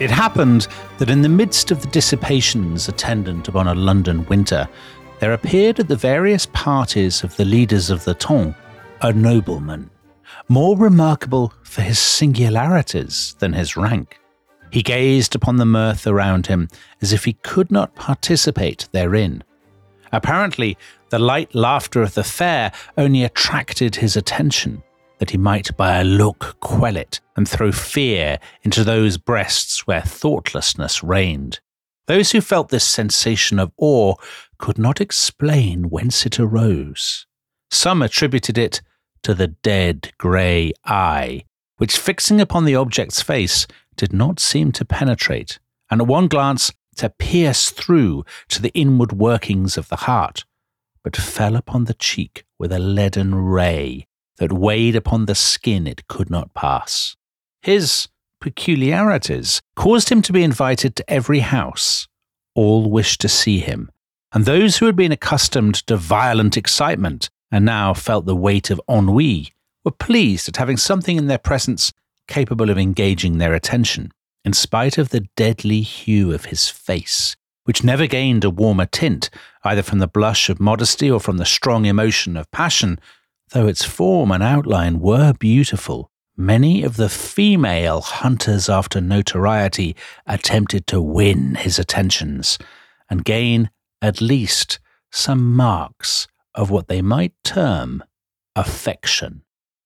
It happened that in the midst of the dissipations attendant upon a London winter, there appeared at the various parties of the leaders of the ton a nobleman, more remarkable for his singularities than his rank. He gazed upon the mirth around him as if he could not participate therein. Apparently, the light laughter of the fair only attracted his attention, that he might by a look quell it and throw fear into those breasts where thoughtlessness reigned. Those who felt this sensation of awe could not explain whence it arose. Some attributed it to the dead grey eye, which fixing upon the object's face did not seem to penetrate, and at one glance to pierce through to the inward workings of the heart, but fell upon the cheek with a leaden ray that weighed upon the skin it could not pass. His peculiarities caused him to be invited to every house. All wished to see him, and those who had been accustomed to violent excitement and now felt the weight of ennui were pleased at having something in their presence capable of engaging their attention, in spite of the deadly hue of his face, which never gained a warmer tint, either from the blush of modesty or from the strong emotion of passion. Though its form and outline were beautiful, many of the female hunters after notoriety attempted to win his attentions and gain at least some marks of what they might term affection.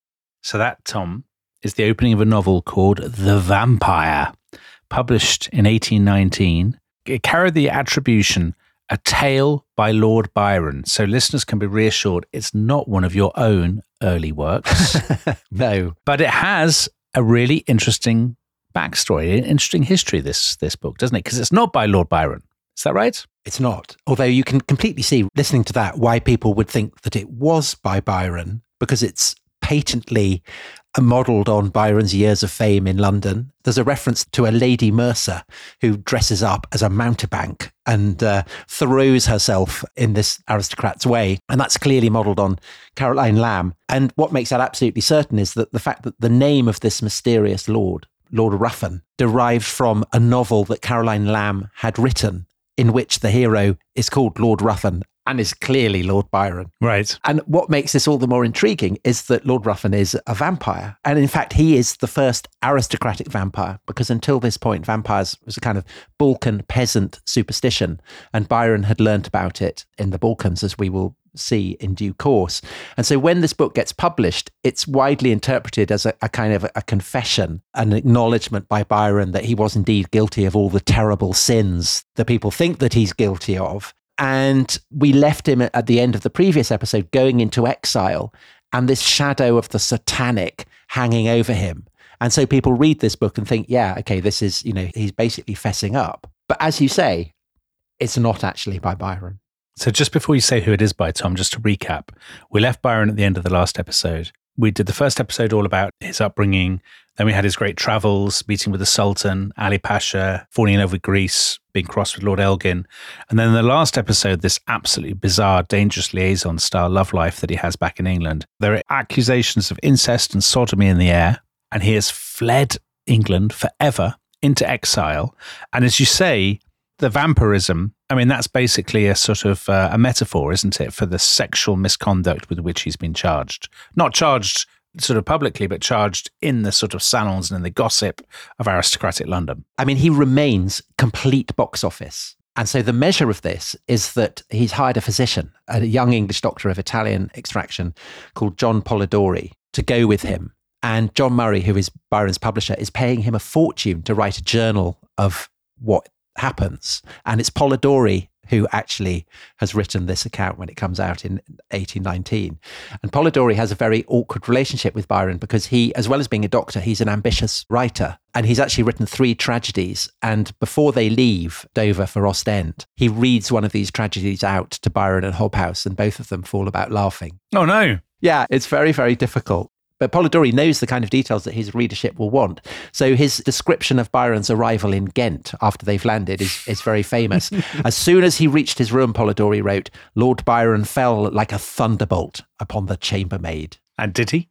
So that, Tom, is the opening of a novel called The Vampire, published in 1819. It carried the attribution A Tale by Lord Byron. So listeners can be reassured it's not one of your own early works. No. But it has a really interesting backstory, an interesting history, this book, doesn't it? Because it's not by Lord Byron. Is that right? It's not. Although you can completely see, listening to that, why people would think that it was by Byron, because it's patently modelled on Byron's years of fame in London. There's a reference to a Lady Mercer who dresses up as a mountebank and throws herself in this aristocrat's way. And that's clearly modelled on Caroline Lamb. And what makes that absolutely certain is that the fact that the name of this mysterious Lord Ruffin, derived from a novel that Caroline Lamb had written, in which the hero is called Lord Ruffin and is clearly Lord Byron. Right. And what makes this all the more intriguing is that Lord Ruffin is a vampire. And in fact, he is the first aristocratic vampire, because until this point, vampires was a kind of Balkan peasant superstition. And Byron had learnt about it in the Balkans, as we will see in due course. And so when this book gets published, it's widely interpreted as a kind of a confession, an acknowledgement by Byron that he was indeed guilty of all the terrible sins that people think that he's guilty of. And we left him at the end of the previous episode going into exile, and this shadow of the satanic hanging over him. And so people read this book and think, yeah, okay, this is, he's basically fessing up. But as you say, it's not actually by Byron. So just before you say who it is by, Tom, just to recap, we left Byron at the end of the last episode. We did the first episode all about his upbringing. Then we had his great travels, meeting with the Sultan, Ali Pasha, falling in love with Greece, being crossed with Lord Elgin. And then in the last episode, this absolutely bizarre, dangerous liaison style love life that he has back in England. There are accusations of incest and sodomy in the air, and he has fled England forever into exile. And as you say, the vampirism, that's basically a sort of a metaphor, isn't it, for the sexual misconduct with which he's been charged. Not charged sort of publicly, but charged in the sort of salons and in the gossip of aristocratic London. He remains complete box office. And so the measure of this is that he's hired a physician, a young English doctor of Italian extraction called John Polidori, to go with him. And John Murray, who is Byron's publisher, is paying him a fortune to write a journal of what happens. And it's Polidori who actually has written this account when it comes out in 1819. And Polidori has a very awkward relationship with Byron because he, as well as being a doctor, he's an ambitious writer. And he's actually written 3 tragedies. And before they leave Dover for Ostend, he reads one of these tragedies out to Byron and Hobhouse, and both of them fall about laughing. Oh, no. Yeah, it's very, very difficult. But Polidori knows the kind of details that his readership will want. So his description of Byron's arrival in Ghent after they've landed is very famous. As soon as he reached his room, Polidori wrote, Lord Byron fell like a thunderbolt upon the chambermaid. And did he?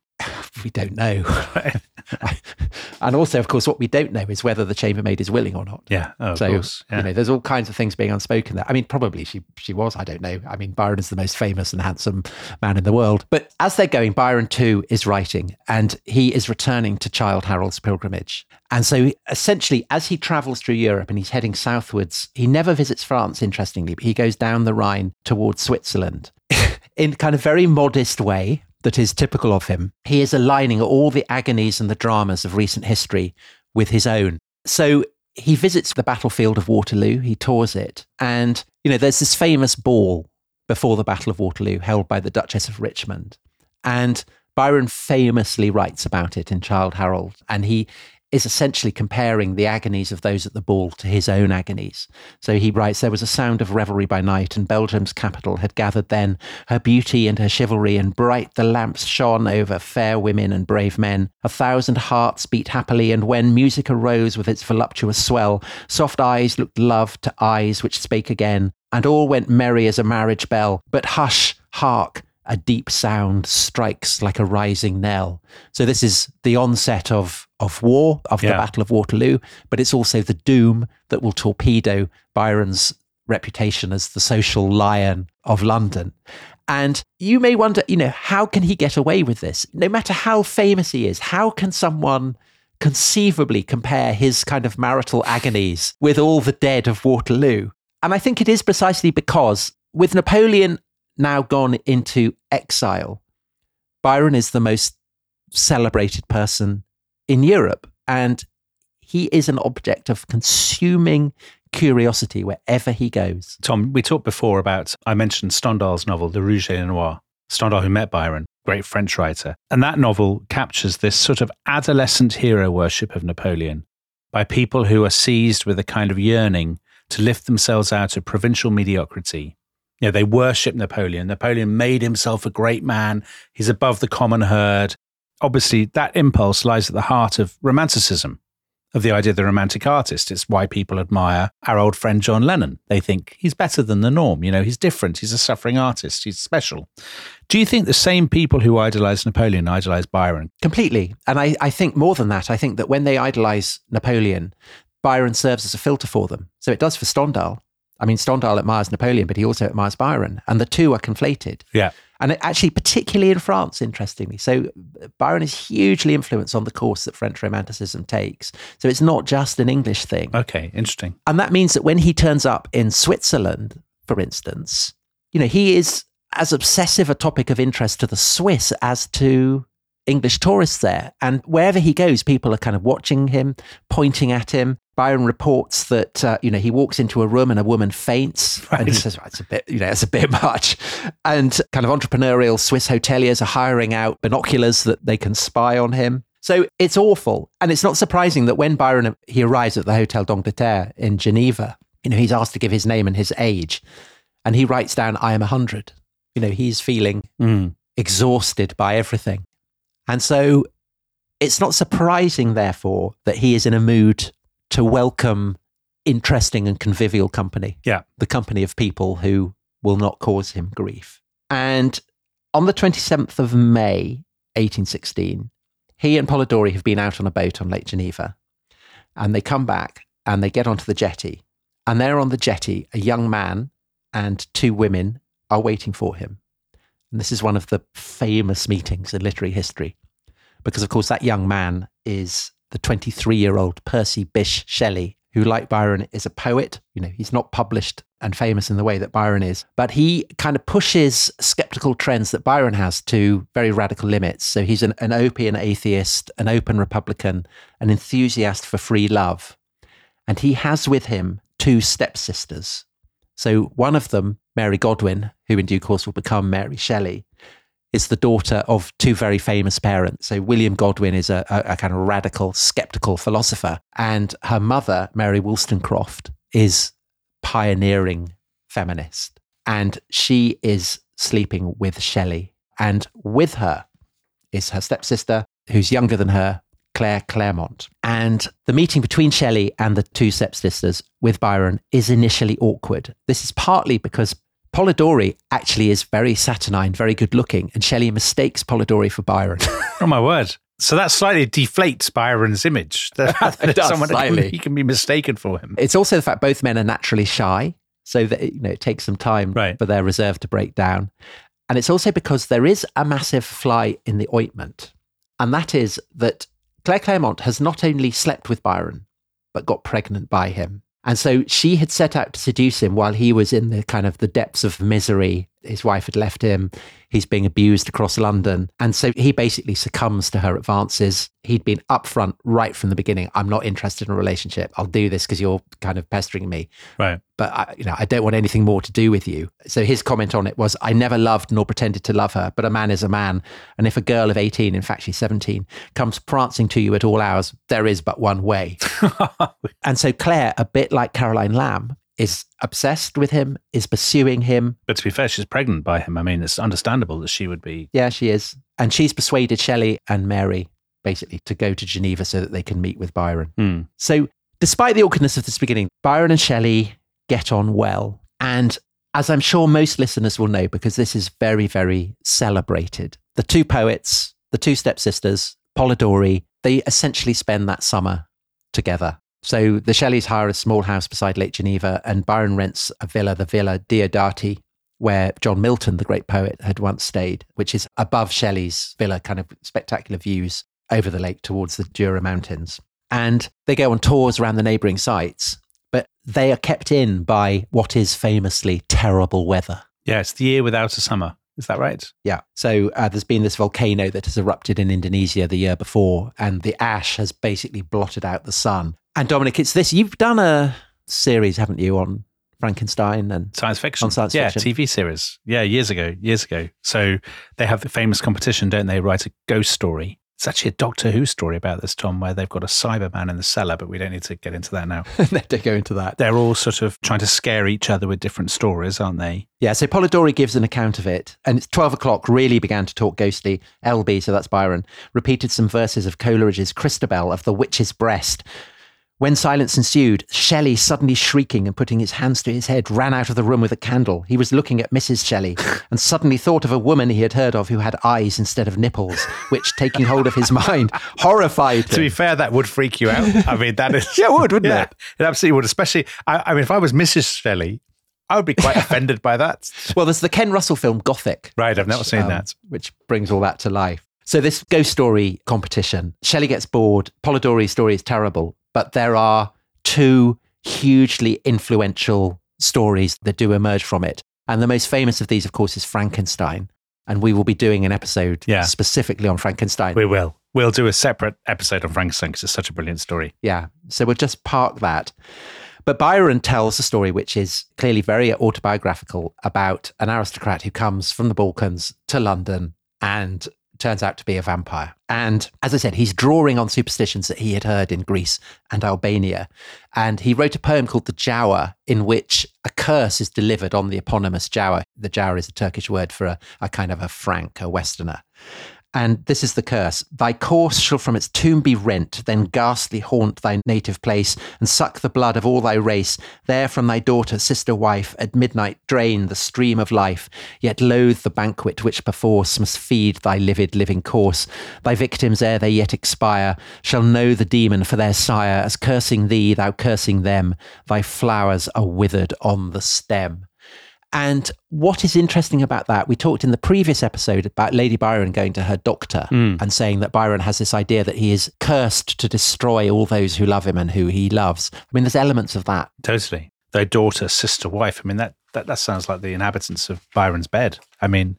We don't know. And also, of course, what we don't know is whether the chambermaid is willing or not. Yeah, of course. Yeah. There's all kinds of things being unspoken there. I mean, probably she was, I don't know. I mean, Byron is the most famous and handsome man in the world. But as they're going, Byron too is writing, and he is returning to Childe Harold's pilgrimage. And so essentially, as he travels through Europe and he's heading southwards, he never visits France, interestingly, but he goes down the Rhine towards Switzerland in kind of very modest way that is typical of him. He is aligning all the agonies and the dramas of recent history with his own. So he visits the battlefield of Waterloo, he tours it, and, there's this famous ball before the Battle of Waterloo held by the Duchess of Richmond. And Byron famously writes about it in Childe Harold, and he is essentially comparing the agonies of those at the ball to his own agonies. So he writes, there was a sound of revelry by night, and Belgium's capital had gathered then her beauty and her chivalry, and bright the lamps shone over fair women and brave men. 1,000 hearts beat happily, and when music arose with its voluptuous swell, soft eyes looked love to eyes which spake again, and all went merry as a marriage bell. But hush, hark, a deep sound strikes like a rising knell. So this is the onset of war, of the Battle of Waterloo, but it's also the doom that will torpedo Byron's reputation as the social lion of London. And you may wonder, how can he get away with this? No matter how famous he is, how can someone conceivably compare his kind of marital agonies with all the dead of Waterloo? And I think it is precisely because with Napoleon now gone into exile, Byron is the most celebrated person in Europe, and he is an object of consuming curiosity wherever he goes. Tom, we talked before about, I mentioned Stendhal's novel, The Rouge et le Noir. Stendhal, who met Byron, great French writer. And that novel captures this sort of adolescent hero worship of Napoleon by people who are seized with a kind of yearning to lift themselves out of provincial mediocrity. They worship Napoleon. Napoleon made himself a great man. He's above the common herd. Obviously, that impulse lies at the heart of Romanticism, of the idea of the romantic artist. It's why people admire our old friend John Lennon. They think he's better than the norm. He's different. He's a suffering artist. He's special. Do you think the same people who idolize Napoleon idolize Byron? Completely. And I think more than that. I think that when they idolize Napoleon, Byron serves as a filter for them. So it does for Stendhal. I mean, Stendhal admires Napoleon, but he also admires Byron, and the two are conflated. Yeah. And actually, particularly in France, interestingly. So Byron is hugely influenced on the course that French Romanticism takes. So it's not just an English thing. Okay, interesting. And that means that when he turns up in Switzerland, for instance, he is as obsessive a topic of interest to the Swiss as to English tourists there. And wherever he goes, people are kind of watching him, pointing at him. Byron reports that, he walks into a room and a woman faints. Right. And he says, it's a bit much. And kind of entrepreneurial Swiss hoteliers are hiring out binoculars that they can spy on him. So it's awful. And it's not surprising that when he arrives at the Hotel d'Angleterre in Geneva, he's asked to give his name and his age. And he writes down, I am 100. He's feeling exhausted by everything. And so it's not surprising, therefore, that he is in a mood to welcome interesting and convivial company. Yeah. The company of people who will not cause him grief. And on the 27th of May, 1816, he and Polidori have been out on a boat on Lake Geneva. And they come back and they get onto the jetty. And there on the jetty, a young man and two women are waiting for him. And this is one of the famous meetings in literary history. Because, of course, that young man is the 23-year-old Percy Bysshe Shelley, who, like Byron, is a poet. He's not published and famous in the way that Byron is, but he kind of pushes skeptical trends that Byron has to very radical limits. So he's an open atheist, an open Republican, an enthusiast for free love. And he has with him two stepsisters. So one of them, Mary Godwin, who in due course will become Mary Shelley, is the daughter of two very famous parents. So William Godwin is a kind of radical, skeptical philosopher. And her mother, Mary Wollstonecraft, is pioneering feminist. And she is sleeping with Shelley. And with her is her stepsister, who's younger than her, Claire Clairmont. And the meeting between Shelley and the two stepsisters with Byron is initially awkward. This is partly because Polidori actually is very saturnine, very good looking, and Shelley mistakes Polidori for Byron. Oh my word. So that slightly deflates Byron's image. It does, slightly. He can be mistaken for him. It's also the fact both men are naturally shy, so that it takes some time for their reserve to break down. And it's also because there is a massive fly in the ointment. And that is that Claire Clairmont has not only slept with Byron, but got pregnant by him. And so she had set out to seduce him while he was in the kind of the depths of misery. His wife had left him. He's being abused across London. And so he basically succumbs to her advances. He'd been upfront right from the beginning. I'm not interested in a relationship. I'll do this because you're kind of pestering me. Right. But I don't want anything more to do with you. So his comment on it was, I never loved nor pretended to love her, but a man is a man. And if a girl of 18, in fact, she's 17, comes prancing to you at all hours, there is but one way. And so Claire, a bit like Caroline Lamb, is obsessed with him, is pursuing him. But to be fair, she's pregnant by him. I mean, it's understandable that she would be. Yeah, she is. And she's persuaded Shelley and Mary, basically, to go to Geneva so that they can meet with Byron. So despite the awkwardness of this beginning, Byron and Shelley get on well. And as I'm sure most listeners will know, because this is very, very celebrated, the two poets, the two stepsisters, Polidori, they essentially spend that summer together. So the Shelleys hire a small house beside Lake Geneva, and Byron rents a villa, the Villa Diodati, where John Milton, the great poet, had once stayed, which is above Shelley's villa, kind of spectacular views over the lake towards the Jura Mountains. And they go on tours around the neighbouring sites, but they are kept in by what is famously terrible weather. Yeah, it's the year without a summer. Is that right? Yeah. So there's been this volcano that has erupted in Indonesia the year before, and the ash has basically blotted out the sun. And Dominic, it's this. You've done a series, haven't you, on Frankenstein and science fiction? On science fiction. TV series. Yeah, years ago. So they have the famous competition, don't they? Write a ghost story. It's actually a Doctor Who story about this, Tom, where they've got a Cyberman in the cellar, but we don't need to get into that now. Don't go into that. They're all sort of trying to scare each other with different stories, aren't they? Yeah, so Polidori gives an account of it, and it's 12 o'clock, really began to talk ghostly. LB, so that's Byron, repeated some verses of Coleridge's Christabel of the Witch's Breast. When silence ensued, Shelley, suddenly shrieking and putting his hands to his head, ran out of the room with a candle. He was looking at Mrs. Shelley and suddenly thought of a woman he had heard of who had eyes instead of nipples, which, taking hold of his mind, horrified him. To be fair, that would freak you out. I mean, that is... Yeah, it would, wouldn't it? It absolutely would, especially... I mean, if I was Mrs. Shelley, I would be quite offended by that. Well, there's the Ken Russell film Gothic. Right, I've never seen that. Which brings all that to life. So this ghost story competition, Shelley gets bored. Polidori's story is terrible, but there are two hugely influential stories that do emerge from it. And the most famous of these, of course, is Frankenstein. And we will be doing an episode specifically on Frankenstein. We will. We'll do a separate episode on Frankenstein because it's such a brilliant story. Yeah. So we'll just park that. But Byron tells a story which is clearly very autobiographical about an aristocrat who comes from the Balkans to London and turns out to be a vampire. And as I said, he's drawing on superstitions that he had heard in Greece and Albania. And he wrote a poem called The Giaour, in which a curse is delivered on the eponymous Giaour. The Giaour is a Turkish word for a kind of a Frank, a Westerner. And this is the curse. Thy corse shall from its tomb be rent, then ghastly haunt thy native place, and suck the blood of all thy race. There from thy daughter, sister, wife, at midnight drain the stream of life, yet loathe the banquet which perforce must feed thy livid living corse. Thy victims, ere they yet expire, shall know the demon for their sire, as cursing thee, thou cursing them, thy flowers are withered on the stem. And what is interesting about that, we talked in the previous episode about Lady Byron going to her doctor and saying that Byron has this idea that he is cursed to destroy all those who love him and who he loves. I mean, there's elements of that. Totally. Their daughter, sister, wife. I mean, that sounds like the inhabitants of Byron's bed. I mean,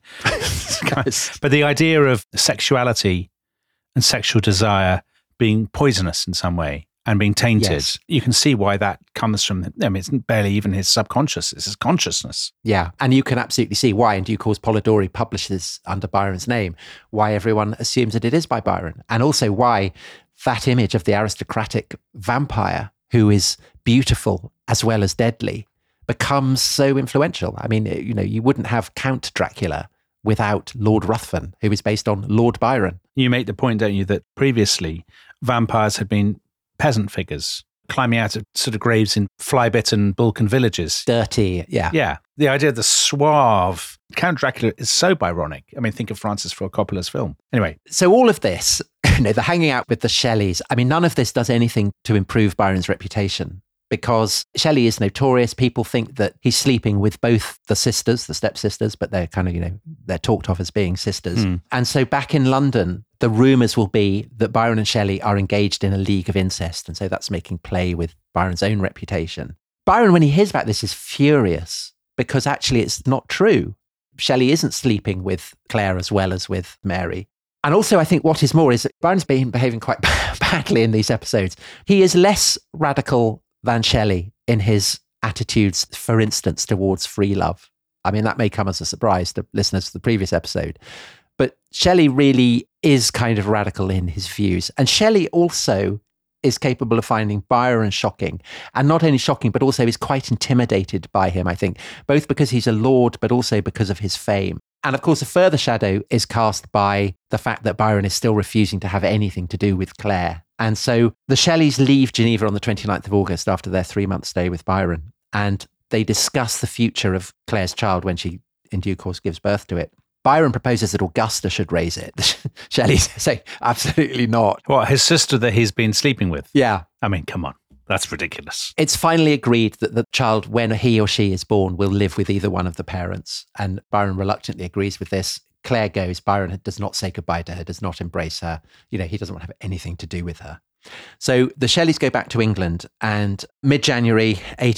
but the idea of sexuality and sexual desire being poisonous in some way and being tainted, yes. You can see why that comes from, I mean, it's barely even his subconscious, it's his consciousness. Yeah, and you can absolutely see why, in due course, Polidori publishes under Byron's name, why everyone assumes that it is by Byron, and also why that image of the aristocratic vampire who is beautiful as well as deadly becomes so influential. I mean, you know, you wouldn't have Count Dracula without Lord Ruthven, who is based on Lord Byron. You make the point, don't you, that previously vampires had been peasant figures, climbing out of sort of graves in fly-bitten Balkan villages. Dirty, yeah. Yeah. The idea of the suave Count Dracula is so Byronic. I mean, think of Francis Ford Coppola's film. Anyway. So all of this, the hanging out with the Shelleys, I mean, none of this does anything to improve Byron's reputation, because Shelley is notorious. People think that he's sleeping with both the sisters, the stepsisters, but they're kind of, they're talked of as being sisters. And so back in London, the rumours will be that Byron and Shelley are engaged in a league of incest. And so that's making play with Byron's own reputation. Byron, when he hears about this, is furious because actually it's not true. Shelley isn't sleeping with Claire as well as with Mary. And also, I think what is more is that Byron's been behaving quite badly in these episodes. He is less radical than Shelley in his attitudes, for instance, towards free love. I mean, that may come as a surprise to listeners to the previous episode. But Shelley really is kind of radical in his views. And Shelley also is capable of finding Byron shocking. And not only shocking, but also is quite intimidated by him, I think, both because he's a lord, but also because of his fame. And of course, a further shadow is cast by the fact that Byron is still refusing to have anything to do with Claire. And so the Shelleys leave Geneva on the 29th of August after their 3-month stay with Byron. And they discuss the future of Claire's child when she, in due course, gives birth to it. Byron proposes that Augusta should raise it. Shelley's say, absolutely not. What, his sister that he's been sleeping with? Yeah. I mean, come on. That's ridiculous. It's finally agreed that the child, when he or she is born, will live with either one of the parents. And Byron reluctantly agrees with this. Claire goes. Byron does not say goodbye to her, does not embrace her. He doesn't want to have anything to do with her. So the Shelleys go back to England, and mid-January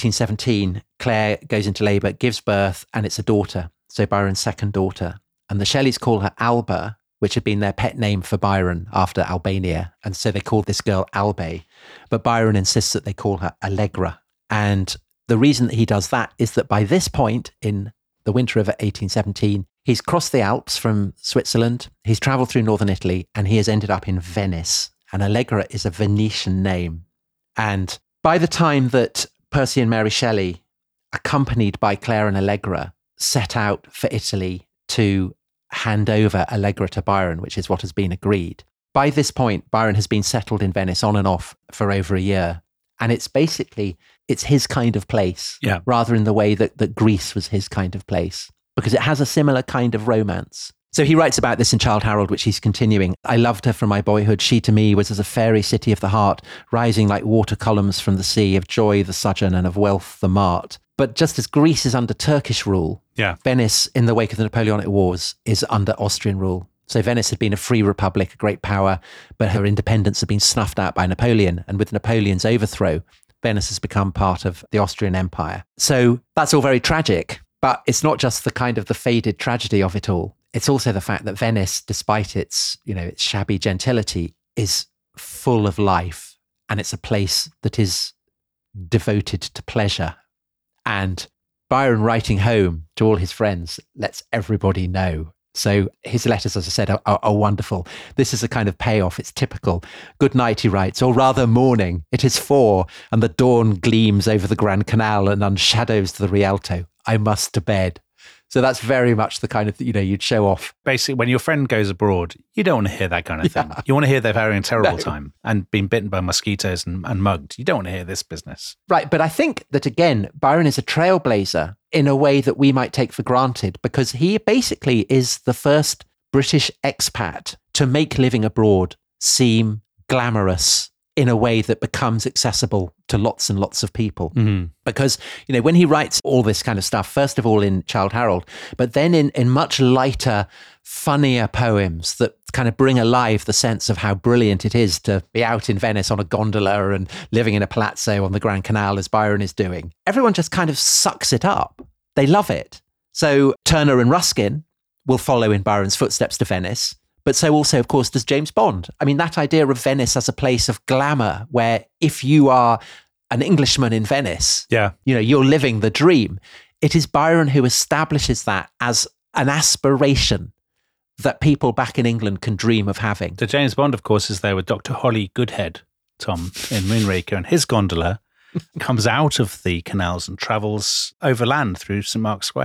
1817, Claire goes into labour, gives birth, and it's a daughter. So Byron's second daughter. And the Shelleys call her Alba, which had been their pet name for Byron after Albania. And so they called this girl Albe. But Byron insists that they call her Allegra. And the reason that he does that is that by this point, in the winter of 1817, he's crossed the Alps from Switzerland, he's travelled through northern Italy, and he has ended up in Venice. And Allegra is a Venetian name. And by the time that Percy and Mary Shelley, accompanied by Claire and Allegra, set out for Italy to hand over Allegra to Byron, which is what has been agreed. By this point, Byron has been settled in Venice on and off for over a year. And it's his kind of place, rather in the way that Greece was his kind of place, because it has a similar kind of romance. So he writes about this in Childe Harold, which he's continuing. I loved her from my boyhood. She to me was as a fairy city of the heart, rising like water columns from the sea, of joy the sojourn and of wealth the mart. But just as Greece is under Turkish rule, Venice, in the wake of the Napoleonic Wars, is under Austrian rule. So Venice had been a free republic, a great power, but her independence had been snuffed out by Napoleon. And with Napoleon's overthrow, Venice has become part of the Austrian Empire. So that's all very tragic, but it's not just the kind of the faded tragedy of it all. It's also the fact that Venice, despite its shabby gentility, is full of life. And it's a place that is devoted to pleasure. And Byron, writing home to all his friends, lets everybody know. So his letters, as I said, are wonderful. This is a kind of payoff. It's typical. Good night, he writes, or rather morning. It is 4, and the dawn gleams over the Grand Canal and unshadows the Rialto. I must to bed. So that's very much the kind of, you'd show off. Basically, when your friend goes abroad, you don't want to hear that kind of thing. You want to hear they're having a terrible time and being bitten by mosquitoes and mugged. You don't want to hear this business. Right. But I think that, again, Byron is a trailblazer in a way that we might take for granted, because he basically is the first British expat to make living abroad seem glamorous in a way that becomes accessible to lots and lots of people. Mm-hmm. Because, when he writes all this kind of stuff, first of all in Childe Harold, but then in much lighter, funnier poems that kind of bring alive the sense of how brilliant it is to be out in Venice on a gondola and living in a palazzo on the Grand Canal as Byron is doing. Everyone just kind of sucks it up. They love it. So Turner and Ruskin will follow in Byron's footsteps to Venice. But so also, of course, does James Bond. I mean, that idea of Venice as a place of glamour, where if you are an Englishman in Venice, you're living the dream. It is Byron who establishes that as an aspiration that people back in England can dream of having. So James Bond, of course, is there with Dr. Holly Goodhead, Tom, in Moonraker, and his gondola comes out of the canals and travels overland through St. Mark's Square.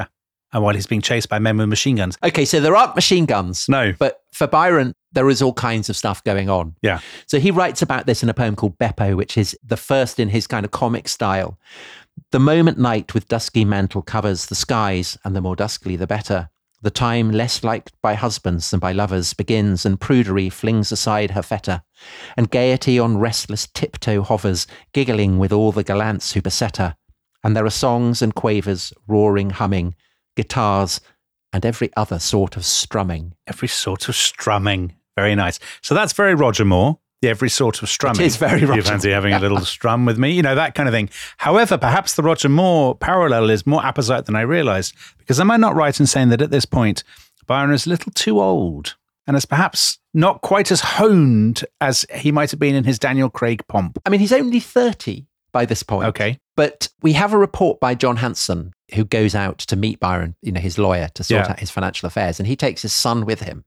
And while he's being chased by men with machine guns. Okay, so there aren't machine guns. No. But for Byron, there is all kinds of stuff going on. Yeah. So he writes about this in a poem called Beppo, which is the first in his kind of comic style. The moment night with dusky mantle covers the skies, and the more duskly the better. The time less liked by husbands than by lovers begins, and prudery flings aside her fetter, and gaiety on restless tiptoe hovers, giggling with all the gallants who beset her. And there are songs and quavers, roaring, humming, guitars, and every other sort of strumming. Every sort of strumming. Very nice. So that's very Roger Moore. The every sort of strumming. It is very Roger You fancy Moore. having a little strum with me? You know, that kind of thing. However, perhaps the Roger Moore parallel is more apposite than I realised, because am I not right in saying that at this point, Byron is a little too old and is perhaps not quite as honed as he might have been in his Daniel Craig pomp? I mean, he's only 30 by this point. Okay. But we have a report by John Hanson, who goes out to meet Byron, his lawyer, to sort out his financial affairs. And he takes his son with him.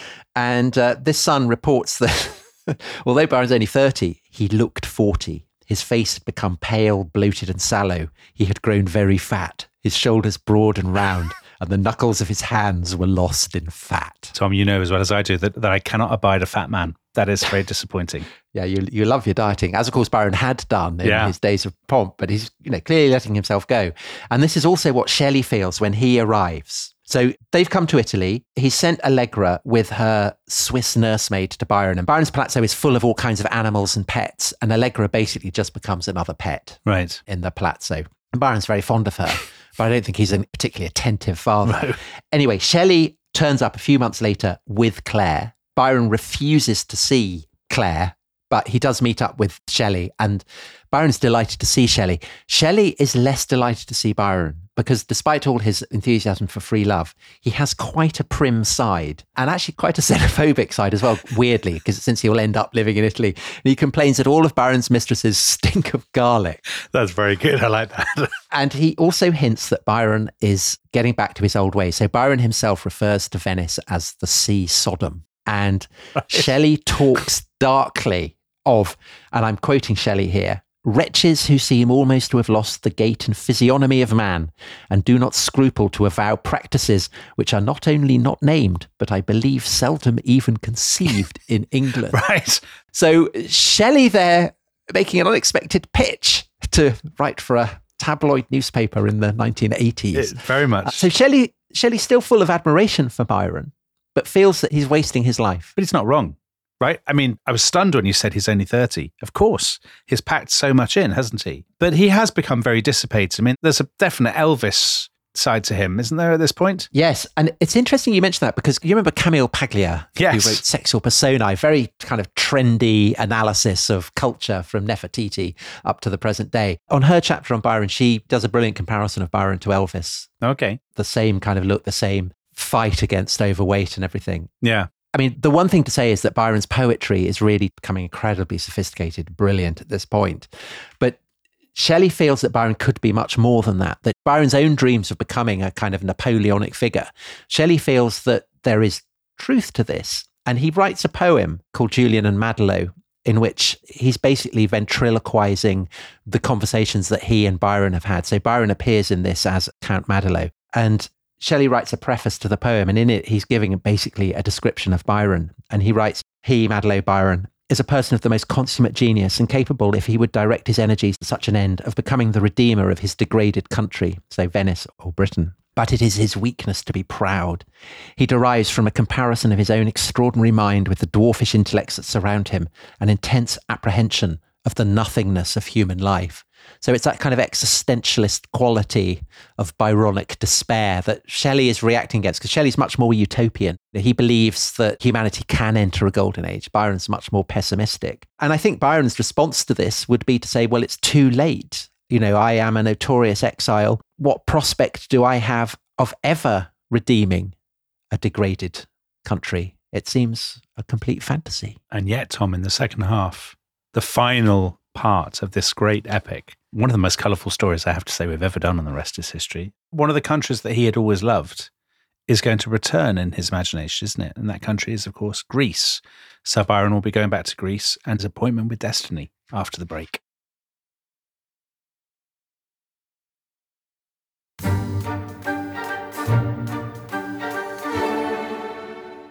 And this son reports that although Byron's only 30, he looked 40. His face had become pale, bloated and sallow. He had grown very fat, his shoulders broad and round, and the knuckles of his hands were lost in fat. Tom, you know as well as I do that I cannot abide a fat man. That is very disappointing. Yeah, you love your dieting, as of course Byron had done in his days of pomp, but he's clearly letting himself go. And this is also what Shelley feels when he arrives. So they've come to Italy. He sent Allegra with her Swiss nursemaid to Byron. And Byron's palazzo is full of all kinds of animals and pets. And Allegra basically just becomes another pet in the palazzo. And Byron's very fond of her, but I don't think he's a particularly attentive father. No. Anyway, Shelley turns up a few months later with Claire. Byron refuses to see Claire, but he does meet up with Shelley, and Byron's delighted to see Shelley. Shelley is less delighted to see Byron because despite all his enthusiasm for free love, he has quite a prim side and actually quite a xenophobic side as well, weirdly, because since he'll end up living in Italy. And he complains that all of Byron's mistresses stink of garlic. That's very good. I like that. And he also hints that Byron is getting back to his old ways. So Byron himself refers to Venice as the sea Sodom. And Shelley talks darkly of, and I'm quoting Shelley here, wretches who seem almost to have lost the gait and physiognomy of man, and do not scruple to avow practices which are not only not named, but I believe seldom even conceived in England. Right. So Shelley there making an unexpected pitch to write for a tabloid newspaper in the 1980s. Very much. So Shelley's still full of admiration for Byron, but feels that he's wasting his life. But he's not wrong. Right? I mean, I was stunned when you said he's only 30. Of course, he's packed so much in, hasn't he? But he has become very dissipated. I mean, there's a definite Elvis side to him, isn't there, at this point? Yes. And it's interesting you mentioned that because you remember Camille Paglia, yes, who wrote Sexual Personae, very kind of trendy analysis of culture from Nefertiti up to the present day. On her chapter on Byron, she does a brilliant comparison of Byron to Elvis. Okay. The same kind of look, the same fight against overweight and everything. Yeah. I mean, the one thing to say is that Byron's poetry is really becoming incredibly sophisticated, brilliant at this point. But Shelley feels that Byron could be much more than that Byron's own dreams of becoming a kind of Napoleonic figure. Shelley feels that there is truth to this. And he writes a poem called Julian and Madelot, in which he's basically ventriloquizing the conversations that he and Byron have had. So Byron appears in this as Count Madelot. And Shelley writes a preface to the poem, and in it, he's giving basically a description of Byron. And he writes, he, Madelot Byron, is a person of the most consummate genius and capable, if he would direct his energies to such an end, of becoming the redeemer of his degraded country, say Venice or Britain. But it is his weakness to be proud. He derives from a comparison of his own extraordinary mind with the dwarfish intellects that surround him, an intense apprehension of the nothingness of human life. So it's that kind of existentialist quality of Byronic despair that Shelley is reacting against, because Shelley's much more utopian. He believes that humanity can enter a golden age. Byron's much more pessimistic. And I think Byron's response to this would be to say, well, it's too late. I am a notorious exile. What prospect do I have of ever redeeming a degraded country? It seems a complete fantasy. And yet, Tom, in the second half, the final part of this great epic, one of the most colourful stories I have to say we've ever done on The Rest is History. One of the countries that he had always loved is going to return in his imagination, isn't it? And that country is, of course, Greece. So Byron will be going back to Greece and his appointment with destiny after the break.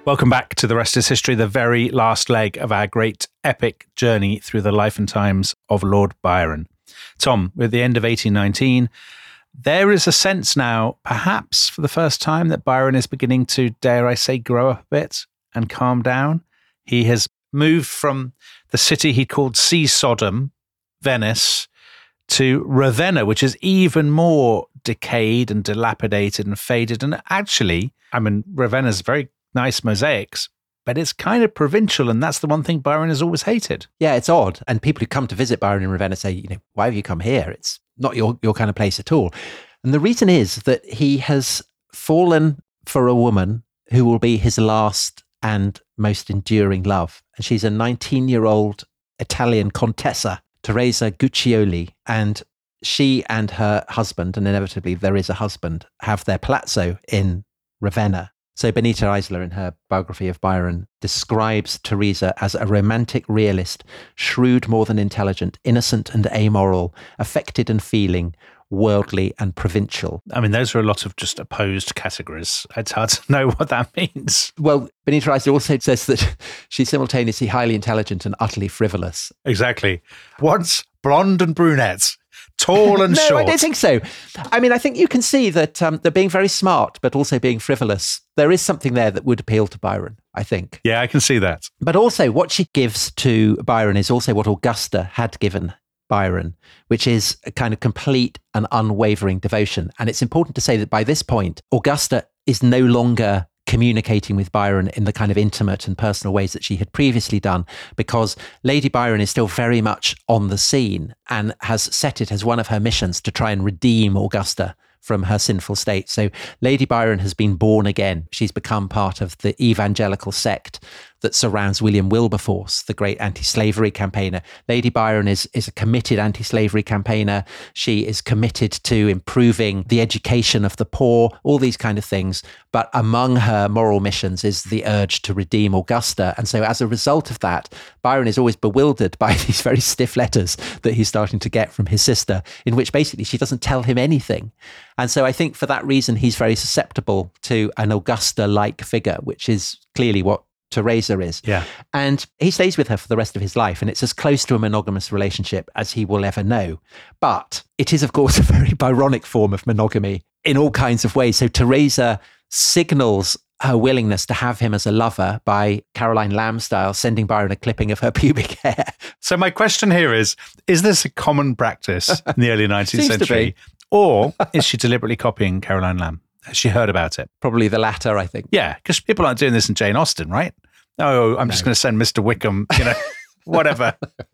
Welcome back to The Rest is History, the very last leg of our great epic journey through the life and times of Lord Byron. Tom, with the end of 1819, there is a sense now, perhaps for the first time, that Byron is beginning to, dare I say, grow up a bit and calm down. He has moved from the city he called Sea Sodom, Venice, to Ravenna, which is even more decayed and dilapidated and faded. And actually, Ravenna's very nice mosaics, but it's kind of provincial, and that's the one thing Byron has always hated. Yeah, it's odd. And people who come to visit Byron in Ravenna say, why have you come here? It's not your kind of place at all. And the reason is that he has fallen for a woman who will be his last and most enduring love. And she's a 19-year-old Italian contessa, Teresa Guccioli, and she and her husband, and inevitably there is a husband, have their palazzo in Ravenna. So Benita Eisler, in her biography of Byron, describes Teresa as a romantic realist, shrewd more than intelligent, innocent and amoral, affected and feeling, worldly and provincial. Those are a lot of just opposed categories. It's hard to know what that means. Well, Benita Eisler also says that she's simultaneously highly intelligent and utterly frivolous. Exactly. Once blonde and brunette, tall and short. No, I don't think so. I think you can see that they're being very smart, but also being frivolous. There is something there that would appeal to Byron, I think. Yeah, I can see that. But also what she gives to Byron is also what Augusta had given Byron, which is a kind of complete and unwavering devotion. And it's important to say that by this point, Augusta is no longer communicating with Byron in the kind of intimate and personal ways that she had previously done, because Lady Byron is still very much on the scene and has set it as one of her missions to try and redeem Augusta from her sinful state. So Lady Byron has been born again. She's become part of the evangelical sect that surrounds William Wilberforce, the great anti-slavery campaigner. Lady Byron is a committed anti-slavery campaigner. She is committed to improving the education of the poor, all these kind of things. But among her moral missions is the urge to redeem Augusta. And so as a result of that, Byron is always bewildered by these very stiff letters that he's starting to get from his sister, in which basically she doesn't tell him anything. And so I think for that reason, he's very susceptible to an Augusta-like figure, which is clearly what Teresa is. Yeah. And he stays with her for the rest of his life, and it's as close to a monogamous relationship as he will ever know. But it is, of course, a very Byronic form of monogamy in all kinds of ways. So Teresa signals her willingness to have him as a lover by Caroline Lamb style sending Byron a clipping of her pubic hair. So my question here is this a common practice in the early 19th century? Or is she deliberately copying Caroline Lamb? Has she heard about it? Probably the latter, I think. Yeah, because people aren't doing this in Jane Austen, right? Oh, I'm just going to send Mr. Wickham, whatever.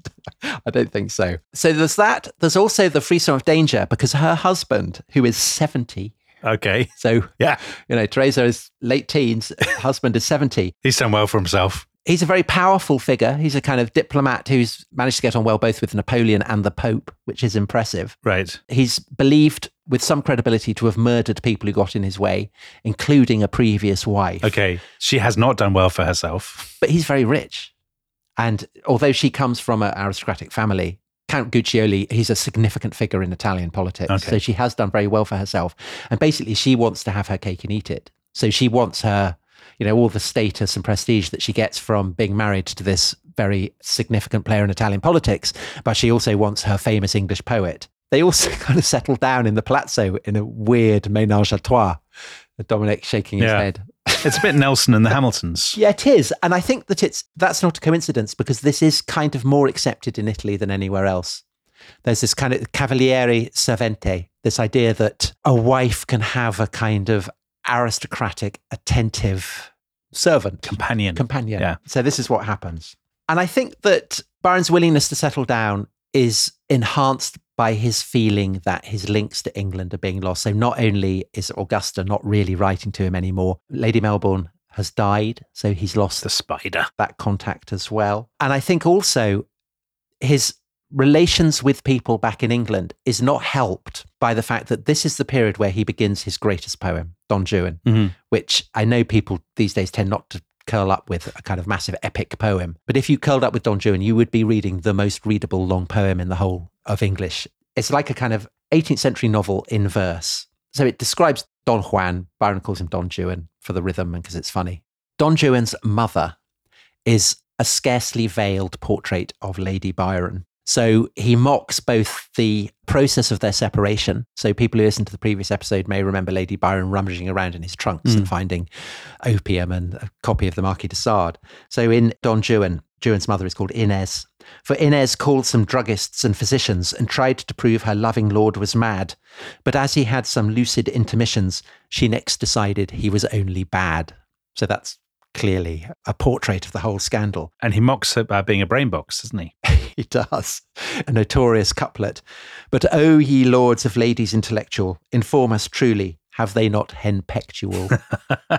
I don't think so. So there's that. There's also the frisson of danger, because her husband, who is 70. Okay. So, yeah, Teresa is late teens, husband is 70. He's done well for himself. He's a very powerful figure. He's a kind of diplomat who's managed to get on well both with Napoleon and the Pope, which is impressive. Right. He's believed with some credibility to have murdered people who got in his way, including a previous wife. Okay. She has not done well for herself. But he's very rich. And although she comes from an aristocratic family, Count Guccioli, he's a significant figure in Italian politics. Okay. So she has done very well for herself. And basically she wants to have her cake and eat it. So she wants her, all the status and prestige that she gets from being married to this very significant player in Italian politics. But she also wants her famous English poet. They also kind of settle down in the palazzo in a weird ménage à trois. Dominic shaking his head. It's a bit Nelson and the Hamiltons. Yeah, it is. And I think that that's not a coincidence, because this is kind of more accepted in Italy than anywhere else. There's this kind of cavaliere servente, this idea that a wife can have a kind of aristocratic, attentive servant. Companion. Yeah. So this is what happens. And I think that Byron's willingness to settle down is enhanced by his feeling that his links to England are being lost. So not only is Augusta not really writing to him anymore, Lady Melbourne has died, so he's lost the spider, that contact as well. And I think also his relations with people back in England is not helped by the fact that this is the period where he begins his greatest poem, Don Juan, which I know people these days tend not to curl up with a kind of massive epic poem. But if you curled up with Don Juan, you would be reading the most readable long poem in the whole of English. It's like a kind of 18th century novel in verse. So it describes Don Juan. Byron calls him Don Juan for the rhythm and because it's funny. Don Juan's mother is a scarcely veiled portrait of Lady Byron. So he mocks both the process of their separation. So people who listened to the previous episode may remember Lady Byron rummaging around in his trunks and finding opium and a copy of the Marquis de Sade. So in Don Juan, Juan's mother is called Inez. For Inez called some druggists and physicians and tried to prove her loving lord was mad. But as he had some lucid intermissions, she next decided he was only bad. So that's clearly a portrait of the whole scandal. And he mocks her by being a brain box, doesn't he? He does. A notorious couplet. But O ye lords of ladies intellectual, inform us truly, have they not henpecked you all?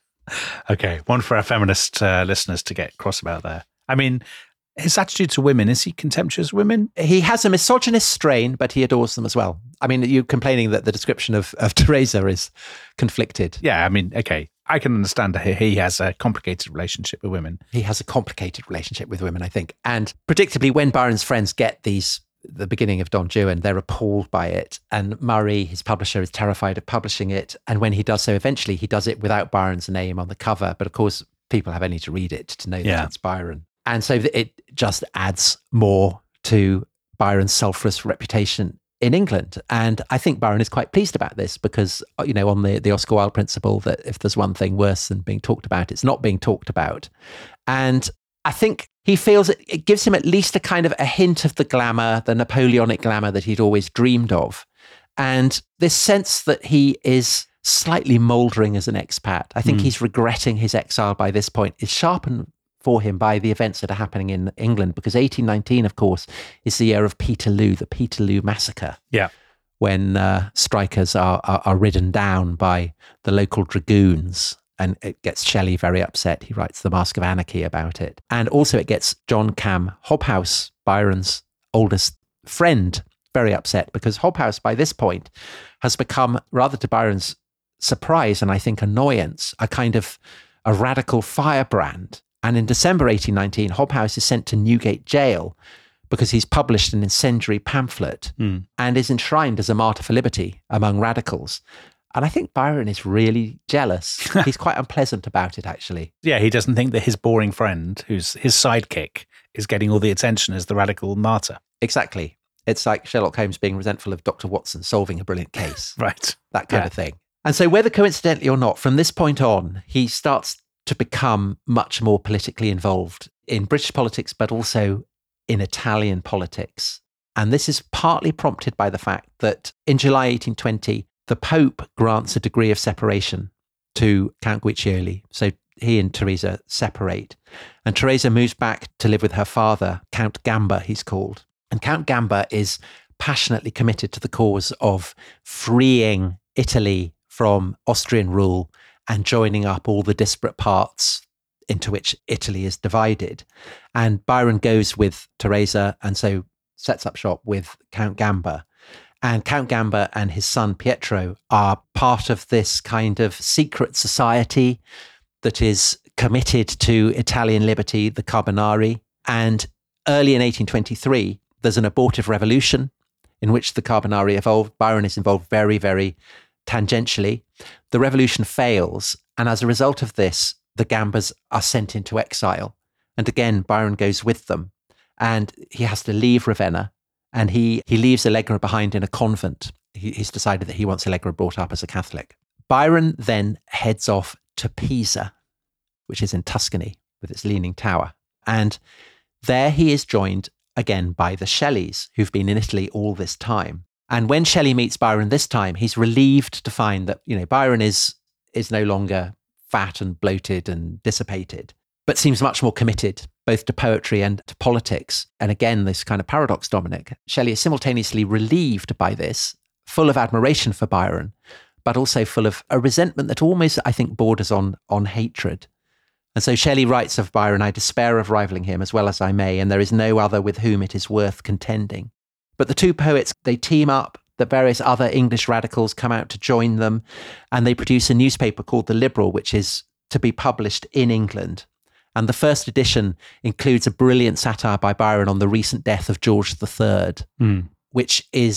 Okay, one for our feminist listeners to get cross about there. I mean, his attitude to women, is he contemptuous of women? He has a misogynist strain, but he adores them as well. I mean, you're complaining that the description of Teresa is conflicted. Yeah, I mean, okay. I can understand that he has a complicated relationship with women. He has a complicated relationship with women, I think. And predictably, when Byron's friends get the beginning of Don Juan, they're appalled by it. And Murray, his publisher, is terrified of publishing it. And when he does so, eventually he does it without Byron's name on the cover. But of course, people have only to read it to know that it's Byron. And so it just adds more to Byron's sulphurous reputation in England. And I think Byron is quite pleased about this because, you know, on the Oscar Wilde principle that if there's one thing worse than being talked about, it's not being talked about. And I think he feels it gives him at least a kind of a hint of the glamour, the Napoleonic glamour that he'd always dreamed of. And this sense that he is slightly mouldering as an expat, I think he's regretting his exile by this point, is sharpened for him by the events that are happening in England, because 1819, of course, is the year of Peterloo, the Peterloo massacre. Yeah. When strikers are ridden down by the local dragoons, and it gets Shelley very upset. He writes The Mask of Anarchy about it. And also it gets John Cam Hobhouse, Byron's oldest friend, very upset, because Hobhouse by this point has become, rather to Byron's surprise and I think annoyance, a kind of a radical firebrand. And in December 1819, Hobhouse is sent to Newgate Jail because he's published an incendiary pamphlet and is enshrined as a martyr for liberty among radicals. And I think Byron is really jealous. He's quite unpleasant about it, actually. Yeah, he doesn't think that his boring friend, who's his sidekick, is getting all the attention as the radical martyr. Exactly. It's like Sherlock Holmes being resentful of Dr. Watson solving a brilliant case. Right. That kind of thing. And so whether coincidentally or not, from this point on, he starts to become much more politically involved in British politics, but also in Italian politics. And this is partly prompted by the fact that in July 1820, the Pope grants a degree of separation to Count Guiccioli. So he and Teresa separate. And Teresa moves back to live with her father, Count Gamba, he's called. And Count Gamba is passionately committed to the cause of freeing Italy from Austrian rule and joining up all the disparate parts into which Italy is divided. And Byron goes with Teresa and so sets up shop with Count Gamba. And Count Gamba and his son Pietro are part of this kind of secret society that is committed to Italian liberty, the Carbonari. And early in 1823, there's an abortive revolution in which the Carbonari evolved. Byron is involved very, very tangentially. The revolution fails, and as a result of this, the Gambas are sent into exile. And again, Byron goes with them, and he has to leave Ravenna, and he leaves Allegra behind in a convent. He's decided that he wants Allegra brought up as a Catholic. Byron then heads off to Pisa, which is in Tuscany, with its leaning tower. And there he is joined again by the Shelleys, who've been in Italy all this time. And when Shelley meets Byron this time, he's relieved to find that, you know, Byron is no longer fat and bloated and dissipated, but seems much more committed both to poetry and to politics. And again, this kind of paradox, Dominic. Shelley is simultaneously relieved by this, full of admiration for Byron, but also full of a resentment that almost, I think, borders on hatred. And so Shelley writes of Byron, I despair of rivaling him as well as I may, and there is no other with whom it is worth contending. But the two poets, they team up, the various other English radicals come out to join them, and they produce a newspaper called The Liberal, which is to be published in England. And the first edition includes a brilliant satire by Byron on the recent death of George III, which is